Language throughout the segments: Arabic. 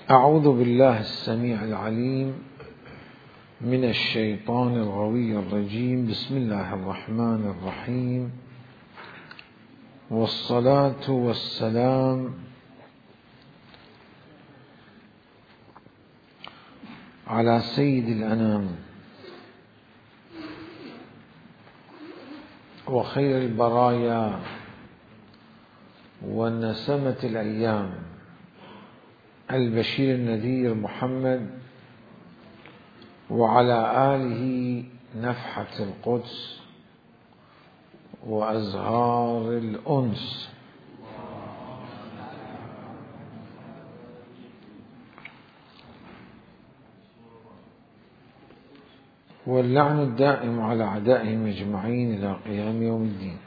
أعوذ بالله السميع العليم من الشيطان الغوي الرجيم. بسم الله الرحمن الرحيم، والصلاة والسلام على سيد الأنام وخير البرايا والنسمة الأيام، البشير النذير محمد، وعلى آله نفحة القدس وأزهار الأنس. واللعن الدائم على أعدائهم أجمعين إلى قيام يوم الدين.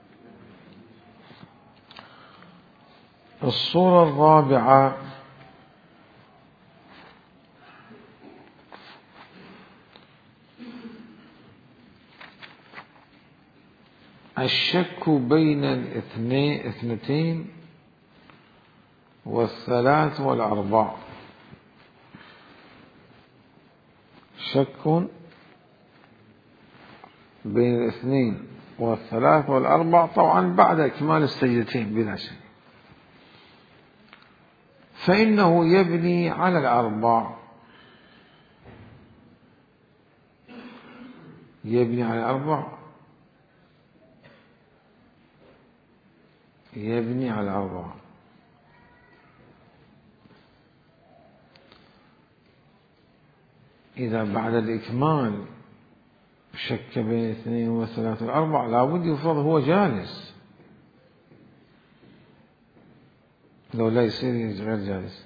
الصورة الرابعة: الشك بين الاثنتين والثلاث والأربع. شك بين الاثنين والثلاث والأربع، طبعا بعد إكمال السجدتين بلا شك، فإنه يبني على الأربع. يبني على الأربع، يبني على الأربع. إذا بعد الإكمال شك بين اثنين وثلاث والأربع، لابد يفرض هو جالس، لو لا يصير غير جالس.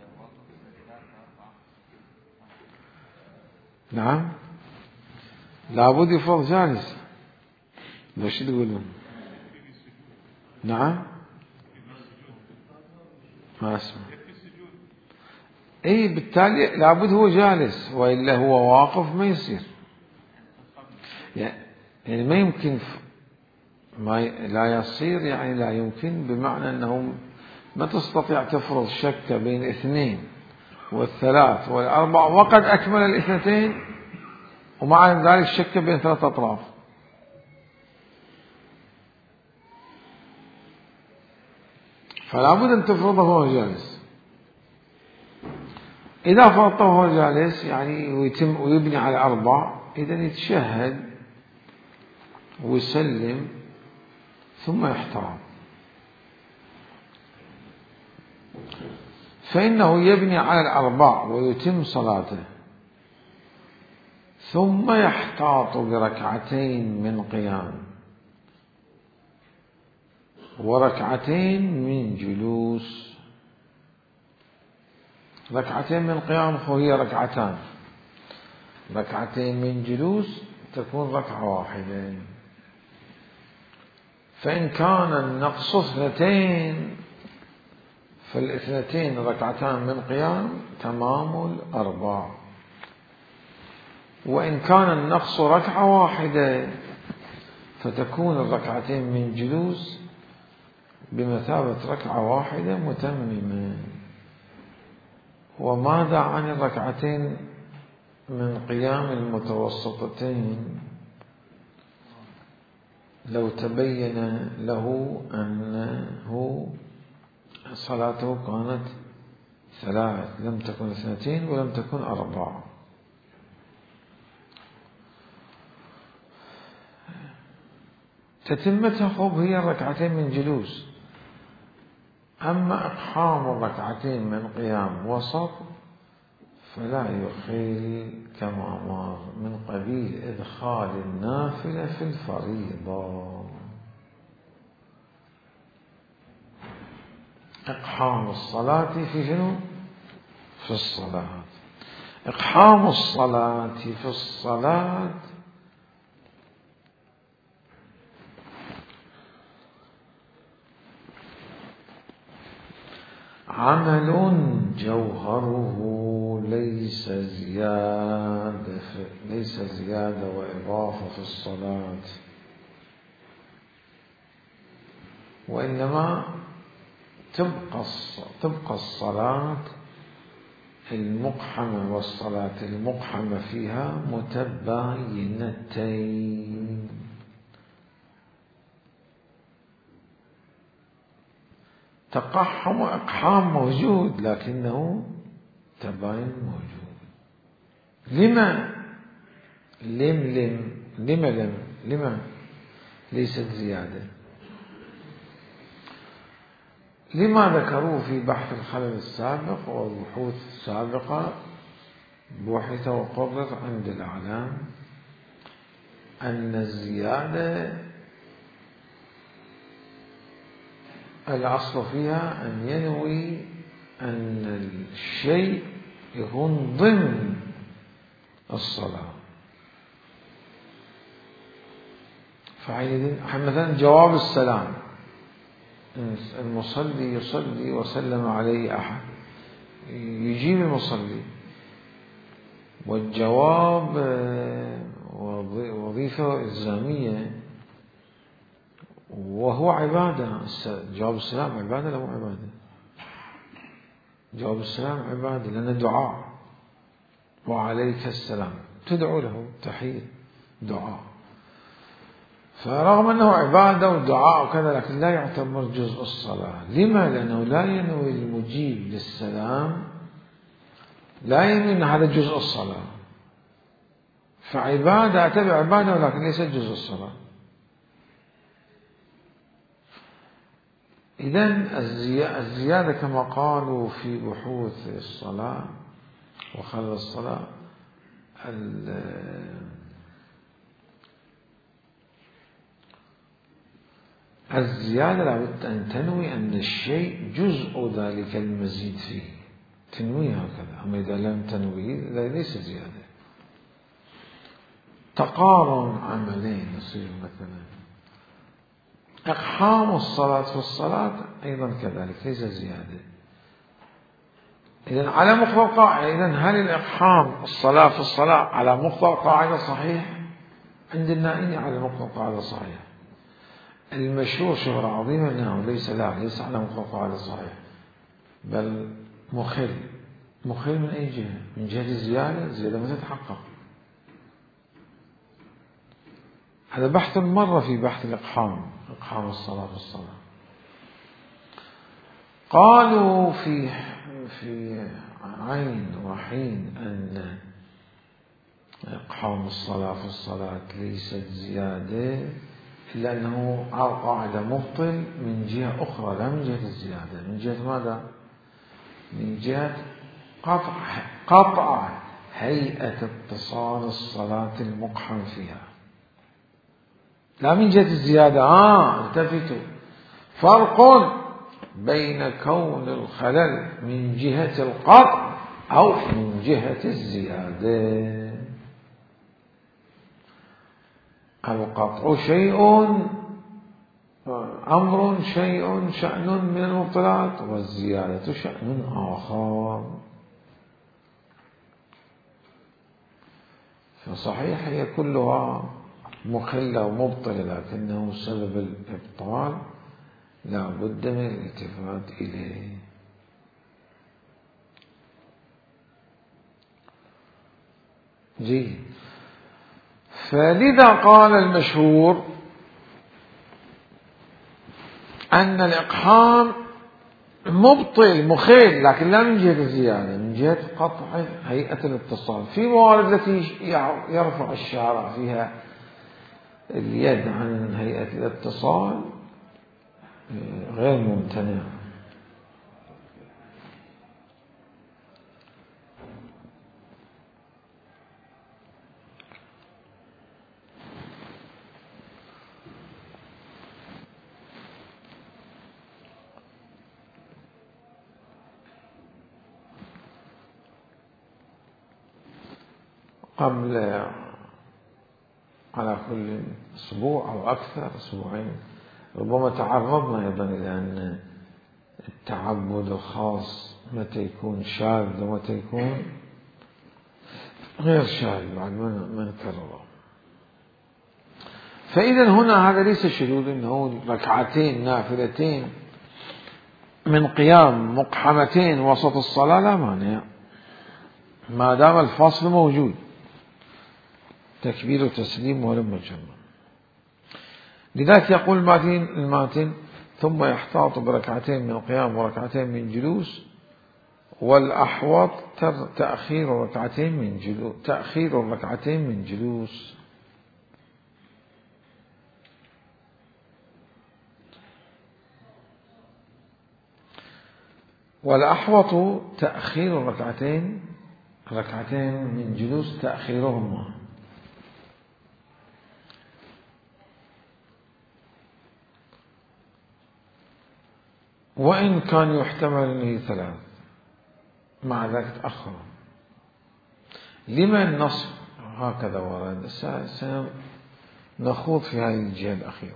نعم، لابد يفرض جالس. لو شو تقولون؟ نعم، ما أسمع. إيه، بالتالي لابد هو جالس، وإلا هو واقف ما يصير. يعني ما يمكن، لا يصير، يعني لا يمكن، بمعنى أنه ما تستطيع تفرض شك بين اثنين والثلاث والأربع وقد أكمل الاثنتين، ومع ذلك شك بين ثلاث أطراف. فلا بد أن تفرضه وهو جالس. إذا فرضته وهو جالس يعني ويتم ويبني على أربع، إذن يتشهد ويسلم ثم يحترم، فإنه يبني على الأربع ويتم صلاته، ثم يحتاط بركعتين من قيام وركعتين من جلوس. ركعتين من قيام وهي ركعتان، ركعتين من جلوس تكون ركعة واحدة. فإن كان النقص اثنتين فالاثنتين ركعتان من قيام تمام الأربع، وإن كان النقص ركعة واحدة فتكون الركعتين من جلوس بمثابة ركعة واحدة متممة. وماذا عن الركعتين من قيام المتوسطتين؟ لو تبين له أنه صلاته كانت ثلاث، لم تكن اثنتين ولم تكن أربع، تتمتها خب هي الركعتين من جلوس. أما إقحام الركعتين من قيام وسط فلا يخل كما أمر، من قبيل إدخال النافلة في الفريضة. إقحام الصلاة في شنو؟ في الصلاة. إقحام الصلاة في الصلاة عمل جوهره ليس زيادة وإضافة في الصلاة، وإنما تبقى الصلاة المقحمة والصلاة المقحمة فيها متباينتين. تقحم وإقحام موجود لكنه تباين موجود. لما ليست زيادة؟ لما ذكروه في بحث الخلل السابق والبحوث السابقة. بحث وقرر عند الأعلام أن الزيادة الأصل فيها أن ينوي أن الشيء يكون ضمن الصلاة. مثلا جواب السلام، المصلي يصلي وسلم عليه أحد، يجيب المصلي، والجواب وظيفة إلزامية وهو عبادة. جواب السلام عبادة لا مو عبادة؟ جواب السلام عبادة لأنه دعاء. وعليك السلام، تدعو له تحية دعاء. فرغم أنه عبادة ودعاء وكذا لكن لا يعتبر جزء الصلاة. لما؟ لأنه لا ينوي المجيب للسلام، لا ينوي أن هذا جزء الصلاة. فعبادة أتبع عبادة ولكن ليست جزء الصلاة. إذن الزيادة كما قالوا في بحوث الصلاة وخلل الصلاة، الزيادة لابد أن تنوي أن الشيء جزء ذلك المزيد فيه، تنوي هكذا. أما إذا لم تنوي ليس زيادة. تقارن عملين يصير مثلا إقحام الصلاة في الصلاة أيضا كذلك ليس زيادة. إذن على مقتضى القاعدة، إذن هل الإقحام الصلاة في الصلاة على مقتضى القاعدة صحيح؟ عند النائين على مقتضى القاعدة صحيح. المشهور شهرة عظيمة أنه ليس على مقتضى القاعدة صحيح، بل مخل من أي جهة؟ من جهة الزيادة ما تتحقق. هذا بحث مرة في بحث إقحام الصلاة في الصلاة. قالوا في عين وحين أن إقحام الصلاة في الصلاة ليست زيادة، إلا أنه على قاعدة مبطل من جهة أخرى، لا من جهة الزيادة. من جهة ماذا؟ من جهة قطع هيئة اتصال الصلاة المقحم فيها، لا من جهة الزيادة. التفتوا، فرق بين كون الخلل من جهة القطع أو من جهة الزيادة. القطع أمر شأن من المبطلات، والزيادة شأن آخر. فصحيح هي كلها مخلة ومبطلة، لكنه سبب الإبطال لا بد من الالتفات إليه. جيد. فلذا قال المشهور أن الإقحام مبطل مخل، لكن لا من جهة الزيادة، من جهة قطع هيئة الاتصال. في موارد التي يرفع الشارع فيها اليد عن هيئة الاتصال غير ممتنع. قبل على كل أسبوع أو أكثر، أسبوعين، ربما تعرضنا أيضا إلى أن التعبد الخاص متى يكون شاذ ومتى يكون غير شاذ بعد ما نكرره. فإذا هنا هذا ليس شذوذ، إنه ركعتين نافلتين من قيام مقحمتين وسط الصلاة لا مانع. ما دام الفصل موجود، تكبير وتسليم ولم يجمع. لذلك يقول الماتن ثم يحتاط بركعتين من القيام وركعتين من جلوس، والأحوط تأخير الركعتين من جلوس. والأحوط تأخير ركعتين من جلوس، تأخيرهما. وإن كان يحتمل أنه 3 مع ذلك تأخر. لما النص هكذا ورد؟ سنخوض في هذه الجهة الأخيرة.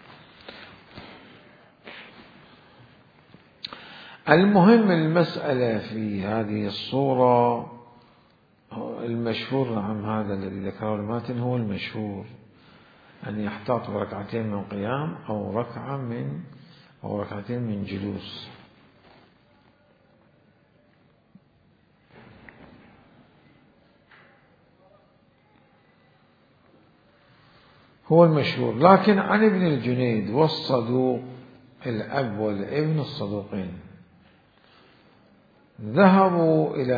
المهم المسألة في هذه الصورة المشهور، نعم هذا الذي ذكره الماتن هو المشهور، أن يحتاط بركعتين من قيام أو ركعتين من جلوس. هو المشهور. لكن عن ابن الجنيد والصدوق، الأب والابن الصدوقين، ذهبوا إلى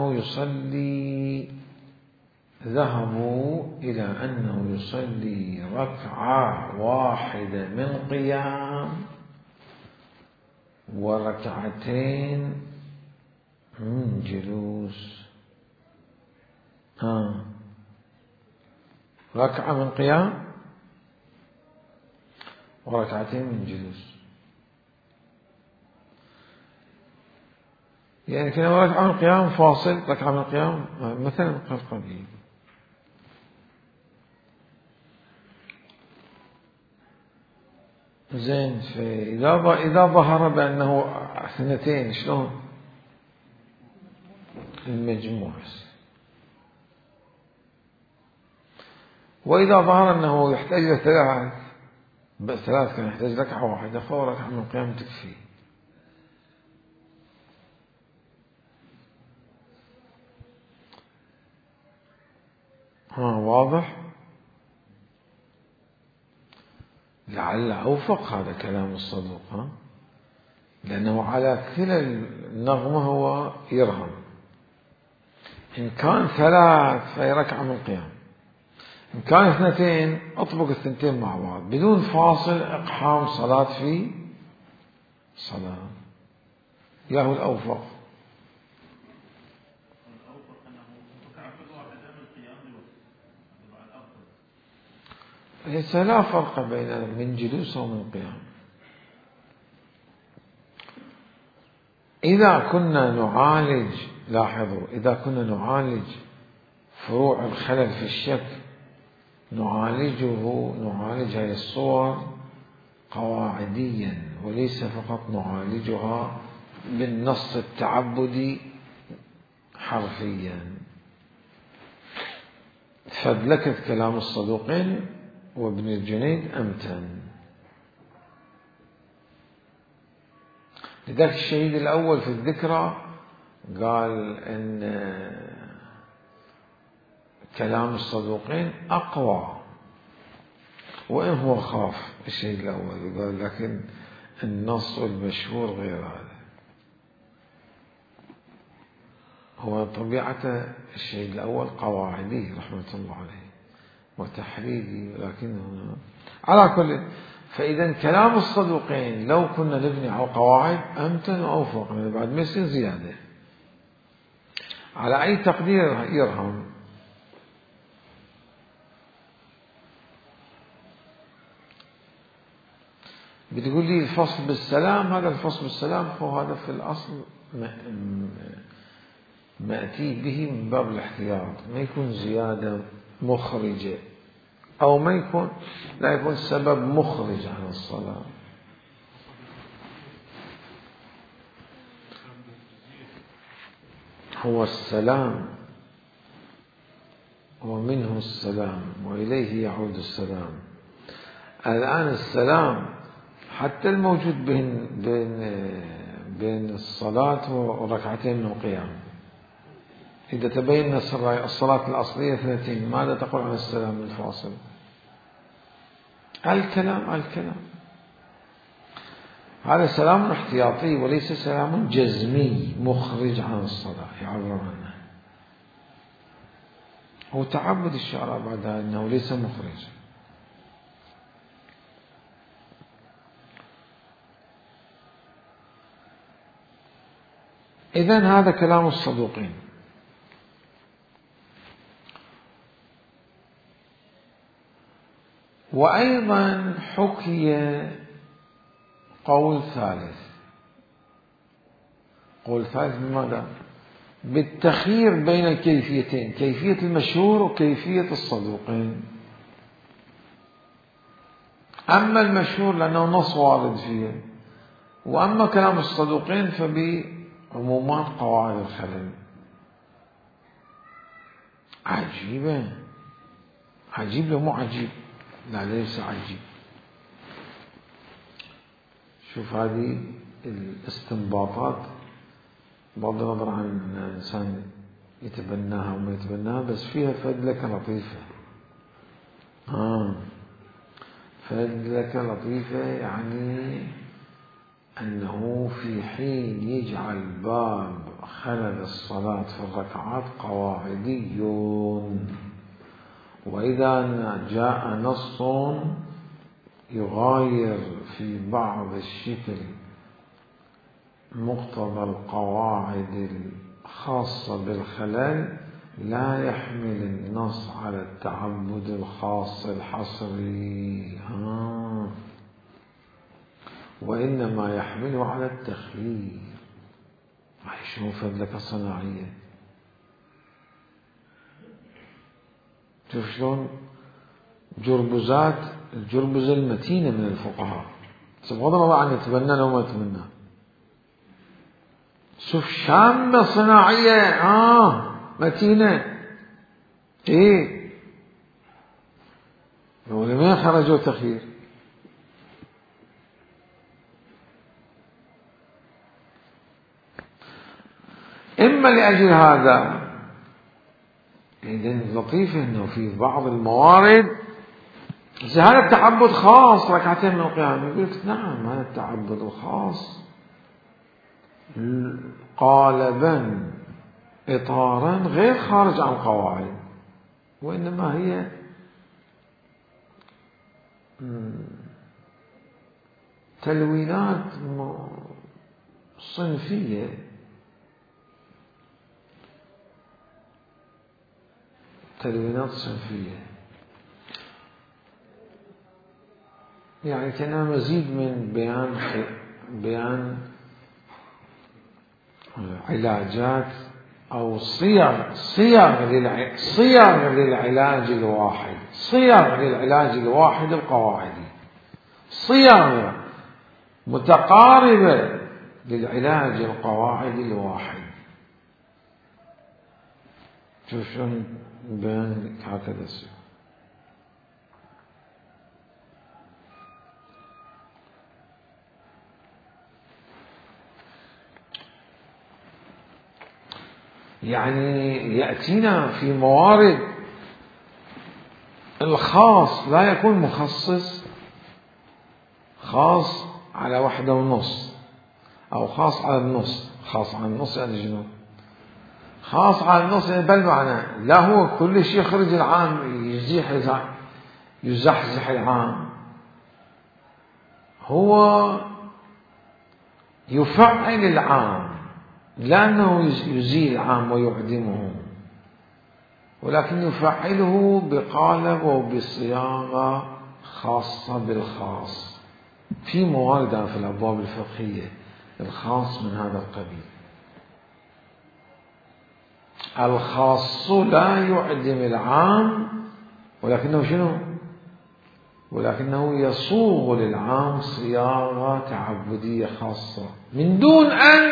أنه يصلي ركعة واحدة من قيام وركعتين من جلوس. ركعة من قيام وركعتين من جلوس، يعني كنا ركعة من قيام فاصل، ركعة من قيام مثلا قليل. زين. إذا ظهر بأنه 2 شلون المجموع؟ وإذا ظهر أنه يحتاج إلى 3 كان يحتاج ركعة واحدة، فهو ركعة من قيام تكفي. واضح؟ لعل أوفق هذا كلام الصدوق، لأنه على كلا النغمة هو يرهم. إن كان 3 فهي ركعة من قيام، إن كان 2 أطبق 2 مع بعض بدون فاصل، إقحام صلاة في صلاة. ياهو الأوفق. ليس لا فرق بين من جلوس ومن قيام. إذا كنا نعالج، لاحظوا، إذا كنا نعالج فروع الخلل في الشك، نعالج هذه الصور قواعديا، وليس فقط نعالجها بالنص التعبدي حرفيا. فادلكت كلام الصدوقين وابن الجنيد أمتن. لذلك الشهيد الأول في الذكرى قال إن كلام الصدوقين أقوى، وإن هو خاف الشهيد الأول قال، لكن النص المشهور غير هذا. هو طبيعة الشهيد الأول قواعدي رحمة الله عليه وتحريري، ولكنه على كل. فإذا كلام الصدوقين لو كنا نبني على قواعد أمتن وأوفق، بعد ما يصير زيادة على أي تقدير يرهم. بتقول لي الفصل بالسلام، هذا الفصل بالسلام هو هذا في الأصل مأتي به من باب الاحتياط، ما يكون زيادة مخرجة، أو لا يكون سبب مخرج عن الصلاة. هو السلام ومنه السلام وإليه يعود السلام. الآن السلام حتى الموجود بين الصلاة وركعتين من القيام إذا تبين الصلاة الأصلية 2 ماذا تقول عن السلام الفاصل؟ الكلام هذا سلام احتياطي وليس سلام جزمي مخرج عن الصلاة يعبر عنه. هو تعبد الشارع بعد أنه ليس مخرج. إذن هذا كلام الصدوقين. وأيضا حكي قول ثالث بماذا؟ بالتخيير بين الكيفيتين، كيفية المشهور وكيفية الصدوقين. أما المشهور لأنه نص وارد فيه، وأما كلام الصدوقين فبعمومات قواعد الخلل. عجيب لو مو عجيب، لا ليس عجيب. شوف هذه الاستنباطات بغض النظر عن أن الإنسان يتبناها وما يتبناها، بس فيها فدلكة لطيفة. فدلكة لطيفة يعني أنه في حين يجعل باب خلل الصلاة في الركعات قواعدي، وإذا جاء نص يغاير في بعض الشكل مقتضى القواعد الخاصة بالخلل لا يحمل النص على التعبد الخاص الحصري، وإنما يحمله على التخيير. شنو فدلك الصناعية؟ شوف شلون الجربزة المتينة من الفقهاء، بغض النظر عن يتبنى أو ما يتبنى. شوف شامة صناعية متينة. ولمن خرجوا تخيير؟ إما لأجل هذا. إذن لطيف أنه في بعض الموارد هذا التعبد خاص 2 من القيام، يقول لك نعم هذا التعبد الخاص قالبا إطارا غير خارج عن القواعد، وإنما هي تلوينات صنفية، يعني كان مزيد من بيان علاجات أو صيغ للعلاج الواحد، القواعدي، صيغ متقاربة للعلاج القواعدي الواحد. شوف شلون بيان هكذا الصيغ. يعني يأتينا في موارد الخاص لا يكون مخصص، خاص على 1.5 أو خاص على النص. خاص على النص يعني شنو؟ خاص على النص يعني بالمعنى لا هو كل شيء يخرج العام يزحزح العام، هو يفعل العام لا أنه يزيل العام ويعدمه، ولكن يفعله بقالب وبصياغة خاصة بالخاص. في موارد في الأبواب الفقهية الخاص من هذا القبيل. الخاص لا يعدم العام، ولكنه شنو؟ ولكنه يصوغ للعام صياغة تعبدية خاصة من دون أن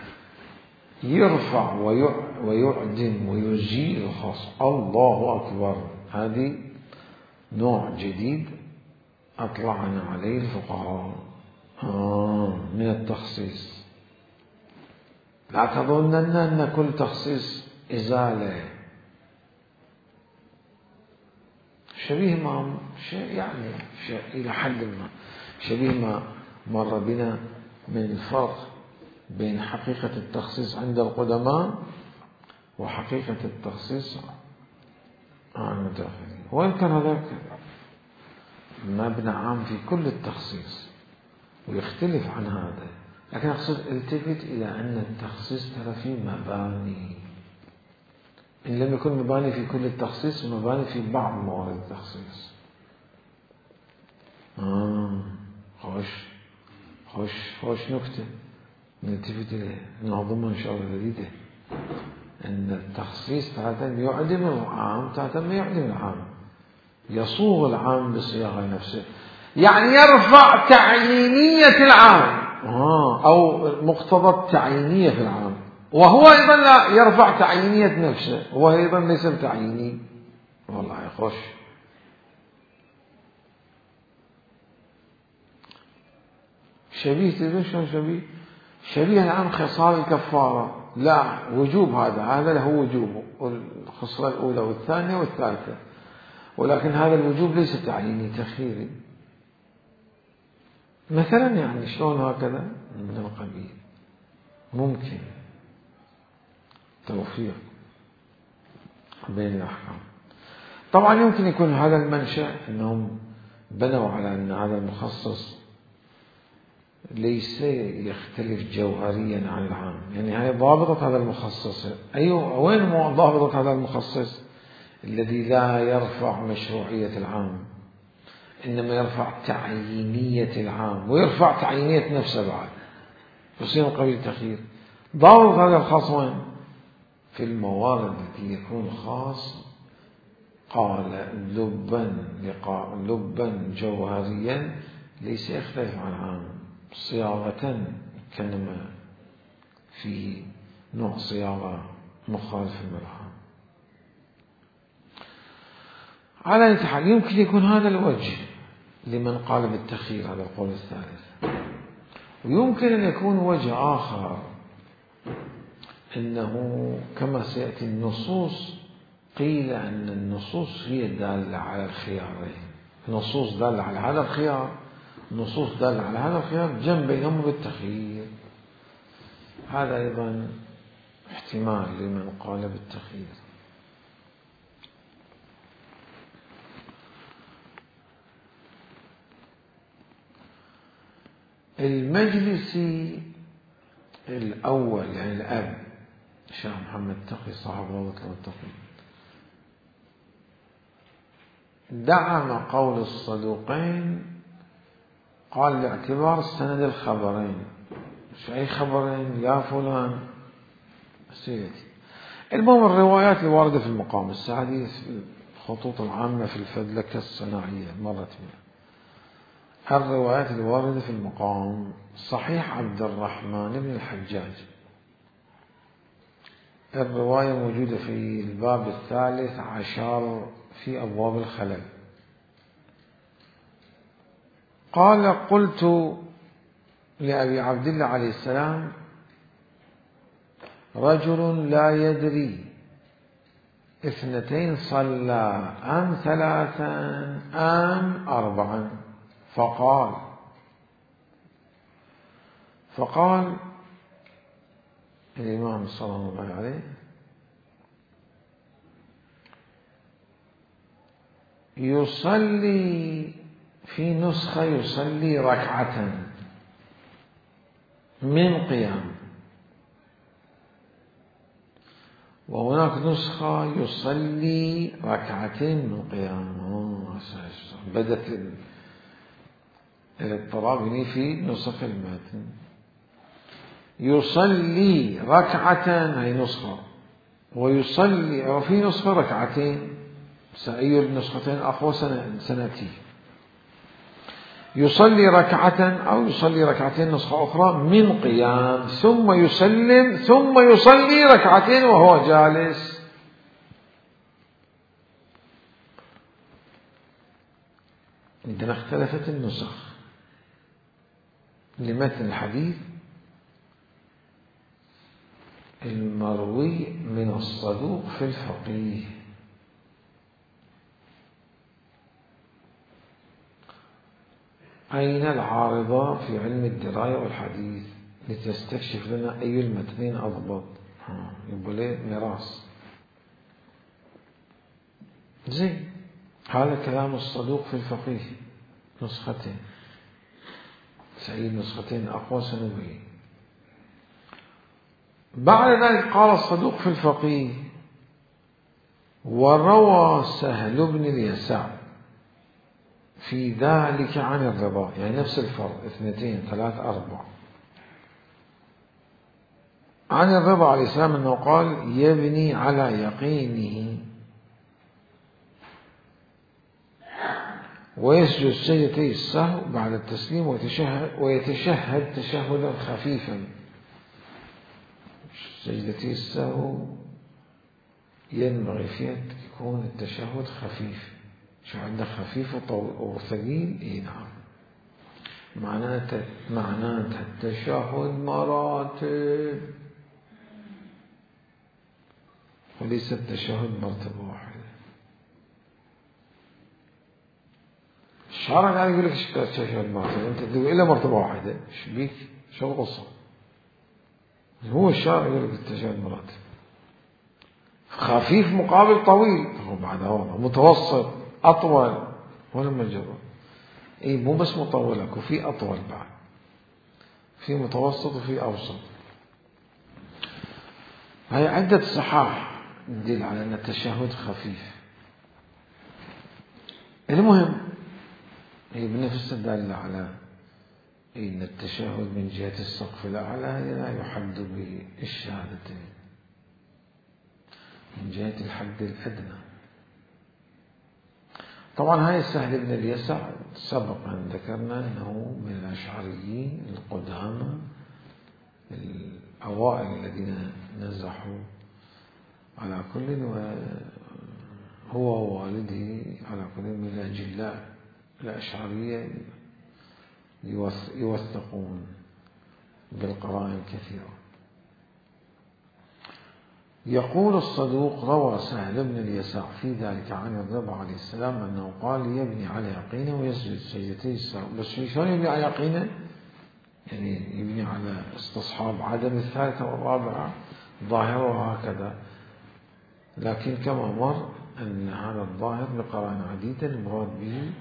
يرفع ويعدم ويزيل الخاص. الله أكبر، هذه نوع جديد أطلعنا عليه الفقهاء من التخصيص. لا تظنن أن كل تخصيص إزالة، شبيه ما يعني إلى حد ما شبيه ما مر بنا من الفرق بين حقيقة التخصيص عند القدماء وحقيقة التخصيص عن المتأخرين. وإن كان هذاك مبنى عام في كل التخصيص ويختلف عن هذا، لكن أقصد التفت إلى أن التخصيص ترى فيه مباني، إن لم يكن مباني في كل التخصيص مباني في بعض موارد التخصيص. خوش نكتة نلتفت إليها ننظمها إن شاء الله جديدة، أن التخصيص تارة يعدم العام تارة ما يعدم العام، يصوغ العام بصياغة نفسه، يعني يرفع تعيينية العام أو مقتضى التعيينية في العام، وهو أيضا لا يرفع تعيينية نفسه، وهو أيضا ليس تعييني. والله خوش. شبيه تدري شلون شبيه الآن خصال الكفارة، لا وجوب، هذا له وجوبه، الخصلة الأولى والثانية والثالثة، ولكن هذا الوجوب ليس تعييني تخييري مثلا، يعني شلون هكذا من القبيل. ممكن توفيق بين الأحكام. طبعا يمكن يكون هذا المنشأ أنهم بنوا على أن هذا المخصص ليس يختلف جوهريا عن العام، يعني هاي ضابطة هذا المخصص. أيوة، وين ضابطة هذا المخصص الذي لا يرفع مشروعية العام، إنما يرفع تعيينية العام ويرفع تعيينية نفسه بعد، يصير قبيل تخيير. ضابط هذا الخاص وين؟ في الموارد التي يكون خاص قال لبا جوهريا ليس يختلف عن العام صياغة، كلمة في نوع صياغة مخالف من العام. على أي حال يمكن يكون هذا الوجه لمن قال بالتخيير، هذا القول الثالث. ويمكن أن يكون وجه آخر، إنه كما سيأتي النصوص، قيل أن النصوص هي دالة على الخيارين، نصوص دالة على هذا الخيار، نصوص دالة على هذا الخيار، جنب بينهم بالتخيير. هذا أيضا احتمال لمن قال بالتخيير. المجلسي الأول يعني الأب الشيخ محمد تقي صاحب روضة المتقين دعم قول الصدوقين، قال لاعتبار سند الخبرين. مش أي خبرين يا فلان سيدي. المهم الروايات الواردة في المقام السعدي، الخطوط العامة في الفدلكة الصناعية مرت بها. الروايات الواردة في المقام: صحيح عبد الرحمن بن الحجاج، الرواية موجودة في الباب 13 في أبواب الخلل. قال: قلت لأبي عبد الله عليه السلام: رجل لا يدري 2 صلى أم 3 أم 4، فقال الإمام صلى الله عليه: يصلي في نسخة يصلي 2 من قيام، وهناك نسخة يصلي 2 من قيام. بدت الاضطراب هنا في نسخ المتن. يصلي 2 هي نسخة، ويصلي وفي نسخة 2. سأي النسختين أقوى سنأتي. يصلي 2 أو يصلي 2 نسخة أخرى من قيام، ثم يسلم، ثم يصلي 2 وهو جالس. عندنا اختلفت النسخ لمتن الحديث المروي من الصدوق في الفقيه. أين العارضة في علم الدراية والحديث لتستكشف لنا أي المتنين أضبط؟ يبقى ليه ميراث زين. هذا كلام الصدوق في الفقيه، نسختين، سعيد نسختين أقوى سنوية. بعد ذلك قال الصدوق في الفقيه: وروى سهل بن اليسع في ذلك عن الرضا، يعني نفس الفرق، 2 3 4، عن الرضا عليه السلام أنه قال: يبني على يقينه ويسجد سجدتي السهو بعد التسليم ويتشهد تشهدا خفيفا. سجدتي السهو ينبغي فيها يكون التشهد خفيف. شو عندك خفيف وثقيل؟ اي نعم، معناته التشهد مراتب وليس التشهد مرتبة واحدة. الشارع قاعد يقول لك التشهد مرتبة، انت تقول إلا مرتبة واحدة، ايش بيك؟ شو القصة؟ هو الشارع يقول لك التشهد مراتب، خفيف مقابل طويل، بعد هذا متوسط أطول ولا مجرد. اي مو بس مطولك، وفي أطول بعد، في متوسط وفي أوسط. هي عدة صحاح تدل على أن التشهد خفيف. المهم هي بنفس الدالة على أن التشهد من جهة السقف الأعلى لا يحد بالشهادتين من جهة الحد الأدنى. طبعا هاي سهل بن اليسع سبق أن ذكرنا أنه من الأشعريين القدامى الأوائل الذين نزحوا على كل، وهو ووالده على كل من الأجلاء الأشعرية يوثقون بالقرائن كثيرة. يقول الصدوق: روى سهل بن اليسع في ذلك عن الرضا عليه السلام أنه قال: يبني على يقينه ويسجد سجدتي السهو. بس شلون يبني على يقينه؟ يعني يبني على استصحاب عدم الثالثة والرابعة ظاهرة وهكذا، لكن كما مر أن هذا الظاهر بقرائن عديدة المراد به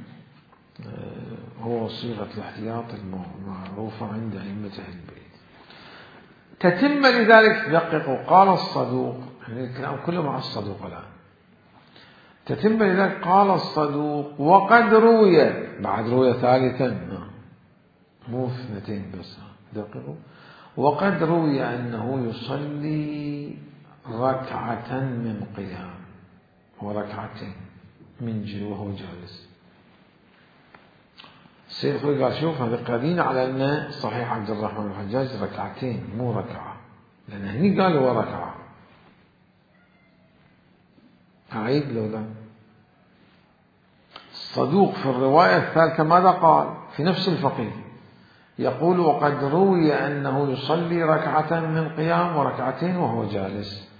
هو صيغة الاحتياط المعروفة عند أئمة أهل البيت. تتم لذلك، دققوا، قال الصدوق، يعني الكلام كله مع الصدوق الآن. تتم لذلك قال الصدوق: وقد روي، بعد روي ثالثا، مو 2 بس، دققوا، وقد روي أنه يصلي ركعة من قيام وركعتين من جلوه وهو جالس. السيد الخوي قال: شوف، هذا قادين على أن صحيح عبد الرحمن الحجاج ركعتين مو ركعة، لأن هني قال هو ركعة. أعيد لو لا؟ الصدوق في الرواية الثالثة ماذا قال؟ في نفس الفقيه يقول: وقد روي أنه يصلي ركعة من قيام وركعتين وهو جالس.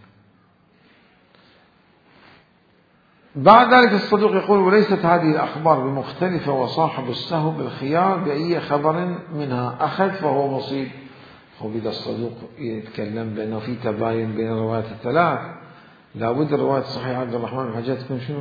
بعد ذلك الصدوق يقول: وليست هذه الأخبار بمختلفة، وصاحب السهو بالخيار بأي خبر منها أخذ فهو مصيب. وبدأ الصدوق يتكلم بأنه في تباين بين الروايات الثلاث، لابد الرواية الصحيحة عبد الرحمن الحجاج تكون شنو؟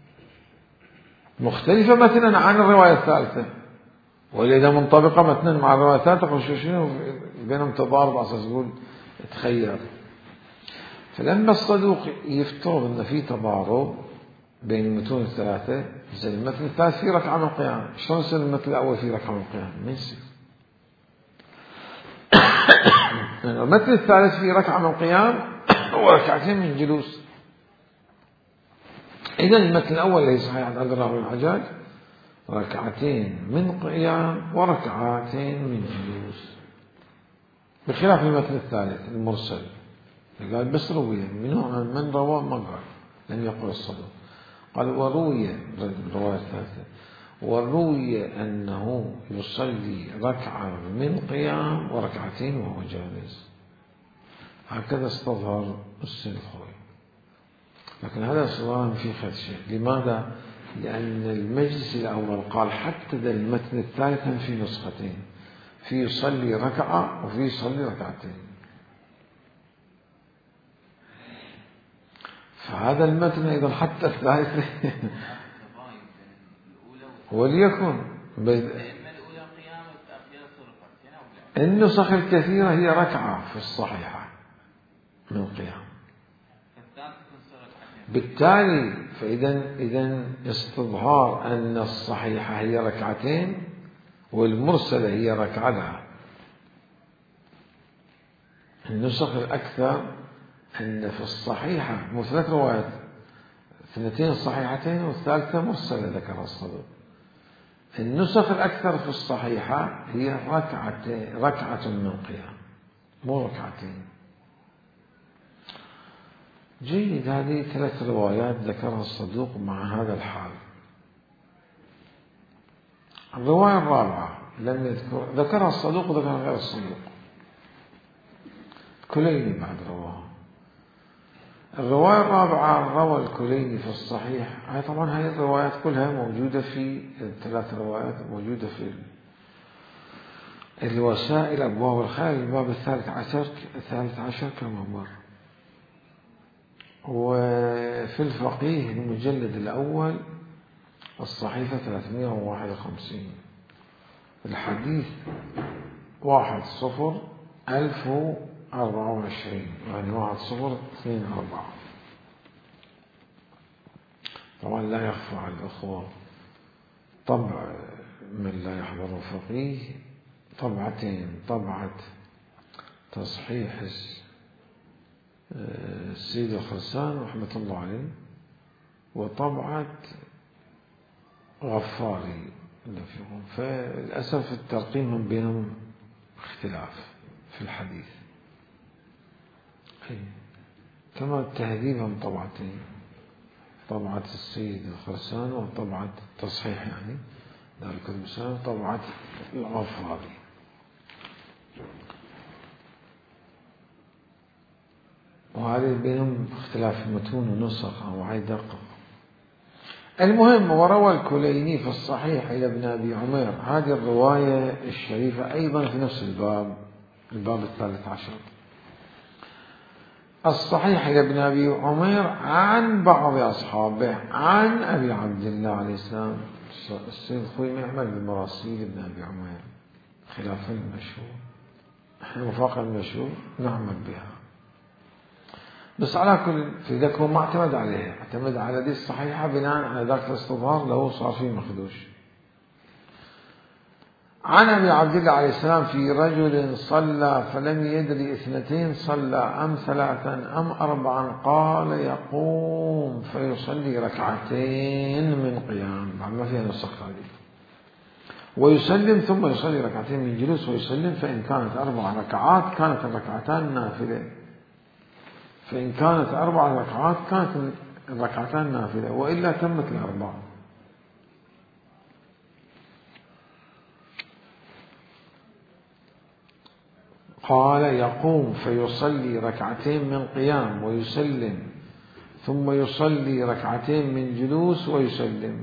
مختلفة مثلا عن الرواية الثالثة، وإذا منطبقة مثلا مع الرواية الثالثة تقول شنو بينهم تضارب، على أساس يقول تخير. فلما الصدوق يفترض أن في تضارب بين المتون الثلاثة، زي المتن الثالث في ركعة من القيام، شلون يصير المتن الأول في ركعة من القيام؟ ما يصير. المتن الثالث في ركعة من القيام وركعتين من جلوس. إذا المتن الأول اللي صحيح عند عبد الرحمن الحجاج ركعتين من قيام وركعتين من جلوس، بخلاف المتن الثالث المرسل قال بس روي من رواه ما قال، لم يقل الصدوق. قال: وروي الرواية الثالثة: وروي أنه يصلي ركعة من قيام وركعتين وهو جالس. هكذا استظهر السيد الخوئي. لكن هذا استظهار في خدشة. لماذا؟ لأن المجلس الأول قال حدد المتن الثالثا في نسختين، في يصلي ركعة وفي يصلي ركعتين. فهذا المتن أيضا حتى الثالث وليكن النسخ الكثيرة هي ركعة في الصحيحة من قيام. بالتالي فإذا استظهار أن الصحيحة هي ركعتين والمرسلة هي ركعة لها. النسخ الأكثر أن في الصحيحة مو 3 روايات، 2 صحيحتين والثالثة مرسلة ذكرها الصدوق. النسخ الأكثر في الصحيحة هي ركعة من قيام مو ركعتين. جيد. هذه 3 روايات ذكرها الصدوق مع هذا الحال. الرواية الرابعة لم يذكر، ذكرها الصدوق وذكرها غير الصدوق، الكليني بعد رواها. الرواية الرابعة روى الكليني في الصحيح. هاي طبعا هاي الروايات كلها موجودة في 3 روايات موجودة في الوسائل أبواب الخير الباب 13 كما مر. وفي الفقيه المجلد الأول الصحيفة 351 الحديث 1024 يعني 1024. طبعا لا يخفى على الأخوة طبع من لا يحضر الفقيه طبعتين، طبعة تصحيح السيد الخرسان رحمة الله عليه وطبعة غفاري اللي فيهم. فللأسف الترقيم من بينهم اختلاف في الحديث، كما التهذيب طبعتين، طبعة السيد الخرسان وطبعة تصحيح يعني دار الكتب السنة وطبعة الغفاري. وهذه بينهم اختلاف المتون ونسخ أو هاي دقة. المهم وروى الكليني في الصحيح إلى ابن أبي عمير هذه الرواية الشريفة أيضا في نفس الباب 13 الصحيح إلى ابن أبي عمير عن بعض أصحابه عن أبي عبد الله عليه السلام. السيد الخوئي ما يعمل بالمراسيل ابن أبي عمير خلاف المشهور، احنا وفاق المشهور نعمل بها. بس على كل في ذاك هو ما اعتمد عليها، اعتمد على دي الصحيحة بناء على ذاك الاستظهار له صار فيه مخدوش. عن أبي عبد الله عليه السلام في رجل صلى فلم يدري 2 صلى أم 3 أم 4 قال يقوم فيصلي 2 ركعتين من قيام بعد ما فيها نسخ هذه ويسلم ثم يصلي 2 ركعتين من جلوس ويسلم. فإن كانت 4 ركعات كانت الركعتان نافلة، فإن كانت 4 ركعات كانت الركعتان نافلة وإلا تمت 4. قال يقوم فيصلي 2 من قيام ويسلم ثم يصلي 2 من جلوس ويسلم.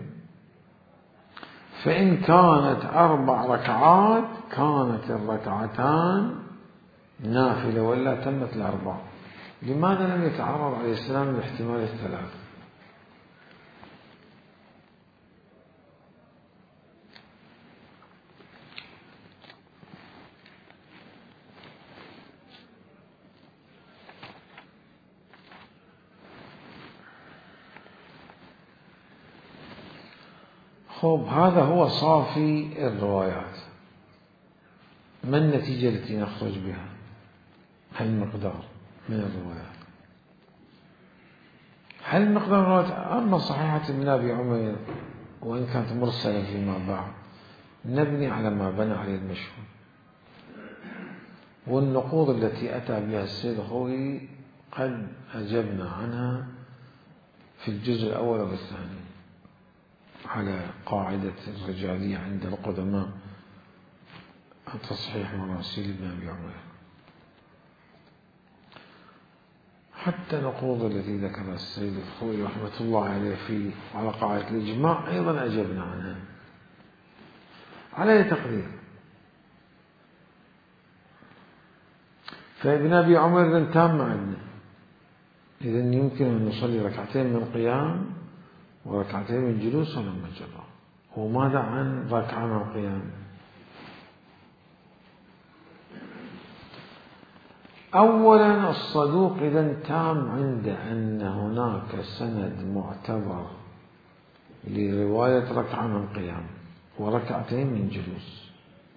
فإن كانت 4 ركعات كانت الركعتان نافلة وإلا تمت 4. لماذا لم يتعرض عليه السلام الاحتمال الثلاث؟ خب هذا هو صافي الروايات. ما النتيجة التي نخرج بها؟ هالمقدار من الروايات. هل مقدار الروايات أما صحيحة ابن أبي عمير وإن كانت مرسلة فيما بعد نبني على ما بنى عليه المشهور، والنقوض التي أتى بها السيد الخوئي قد أجبنا عنها في الجزء الأول والثاني على قاعدة الرجالية عند القدماء تصحيح مراسيل ابن أبي عمير. حتى النقوض التي ذكرها السيد الخوئي رحمة الله عليه في على قاعدة الإجماع أيضا أجبنا عنها على تقدير. فابن أبي عمر إذن تام عندنا، إذن يمكن أن نصلي ركعتين من قيام وركعتين من جلوس ولا مجرى. وماذا عن ركعة من قيام؟ أولا الصدوق إذن تام عنده أن هناك سند معتبر لرواية ركعة من قيام وركعتين من جلوس.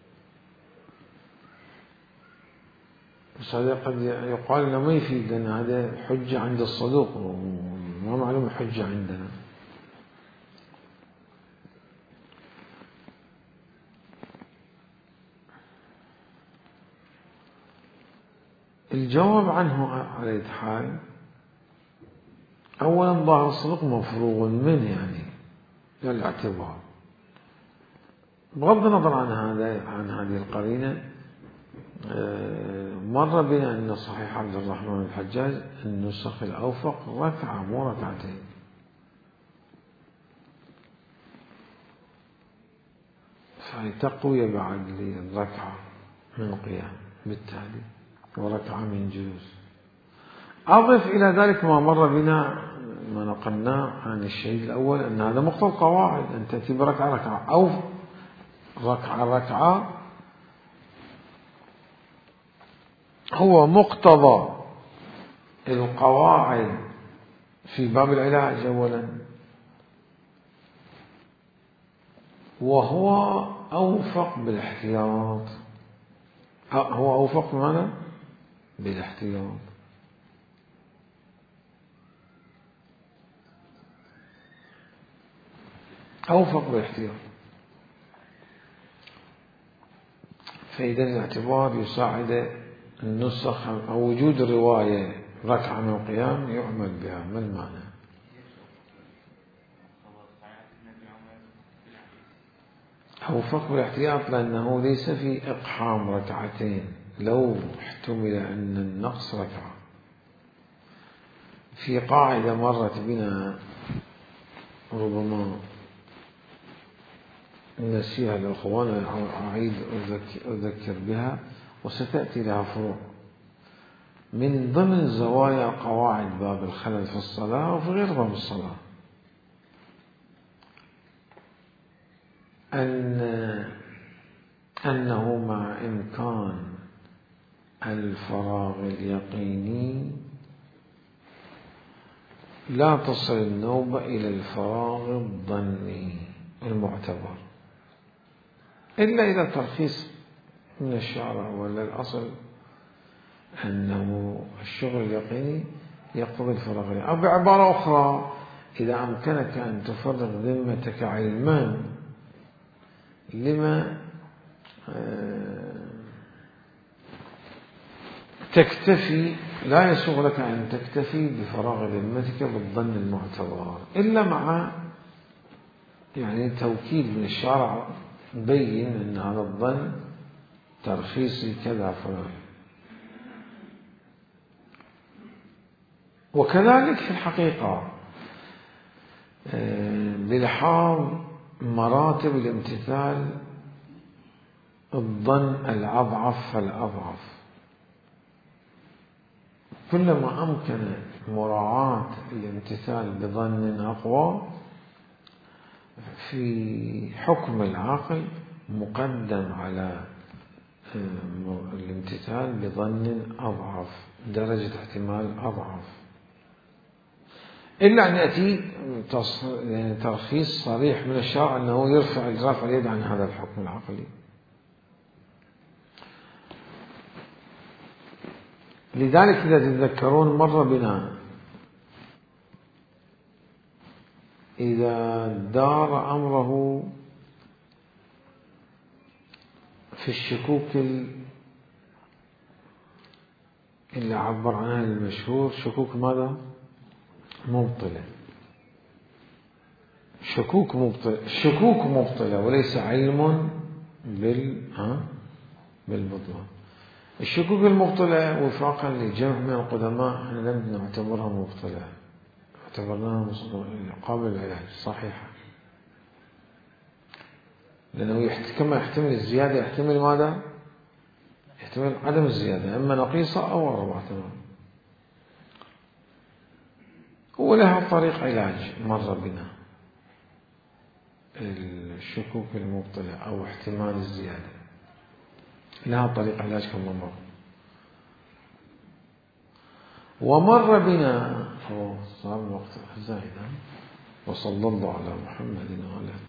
بس هذا قد يقال إنه ما يفيد، لأن هذا حجة عند الصدوق وما معلوم حجة عندنا. الجواب عنه على أي حال، أولا ظاهر الصدوق مفروغ منه يعني للاعتبار، بغض النظر عن هذه القرينة. مر بنا أن صحيح عبد الرحمن الحجاج النسخ الأوفق ركعة مو ركعتين، فهي تقوية بعد للركعة من قيام بالتالي وركعة من جلوس. أضف إلى ذلك ما مر بنا ما نقلناه عن الشهيد الأول أن هذا مقتضى القواعد، أن تأتي بركعة ركعة أو ركعة هو مقتضى القواعد في باب العلاج أولا، وهو أوفق بالاحتياط. هو أوفق بماذا؟ بالاحتياط. أوفق بالاحتياط. فإذا الاعتبار يساعد النسخ أو وجود الرواية ركعة من القيام يعمل بها. ما المعنى؟ أوفق بالاحتياط لأنه ليس في إقحام ركعتين، لو احتمل أن النقص ركعة. في قاعدة مرت بنا ربما نسيها للأخوان، أعيد أذكر بها وستأتي لها فروع. من ضمن زوايا قواعد باب الخلل في الصلاة وفي غير باب الصلاة أنه مع إمكان الفراغ اليقيني لا تصل النوبة إلى الفراغ الظني المعتبر، إلا إذا ترخيص من الشارع، ولا الأصل أنه الشغل اليقيني يقتضي الفراغ اليقيني. أو بعبارة أخرى، إذا أمكنك أن تفرغ ذمتك علما لما تكتفي، لا يسوغ لك أن تكتفي بفراغ ذمتك بالظن المعتبر، إلا مع يعني توكيد من الشارع بين أن هذا الظن ترخيصي كذا فلان. وكذلك في الحقيقة بلحاظ مراتب الامتثال الظن الأضعف فالأضعف، كلما أمكن مراعاة الامتثال بظن أقوى في حكم العاقل مقدم على الامتثال بظن أضعف، درجة احتمال أضعف، إلا أن يأتي ترخيص صريح من الشرع أنه يرفع اليد عن هذا الحكم العقلي. لذلك إذا تتذكرون مر بنا إذا دار أمره في الشكوك اللي عبر عنها المشهور شكوك ماذا؟ مبطلة. شكوك مبطلة وليس علم بالبطلان. الشكوك المبطلة وفاقا لجمع من القدماء احنا لم نعتبرها مبطلة، اعتبرناها قابلة للعلاج صحيحة، لأنه كما يحتمل الزيادة يحتمل ماذا؟ يحتمل عدم الزيادة، إما نقيصة أو 4 تمام. ولها طريق علاج مر بنا الشكوك المبطلة أو احتمال الزيادة، لها طريق علاج كما مر. ومر بنا صار الوقت زائدا، وصلى الله على محمد وعلى